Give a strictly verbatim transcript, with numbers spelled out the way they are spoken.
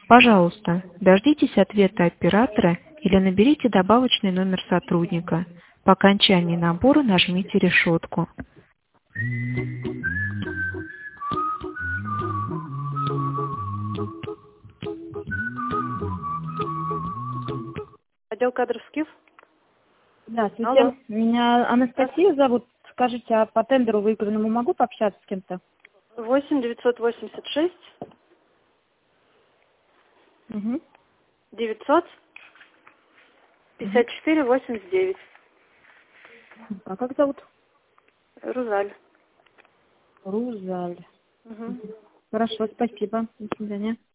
Пожалуйста, дождитесь ответа оператора или наберите добавочный номер сотрудника. По окончании набора нажмите решетку. Отдел кадров СКИФ. Здравствуйте. Алло. Меня Анастасия зовут. Скажите, а по тендеру выигранному могу пообщаться с кем-то? восемь девятьсот восемьдесят шесть Угу. девятьсот пятьдесят четыре восемьдесят девять. А как зовут? Рузаль. Рузаль. Угу. Хорошо, спасибо. До свидания.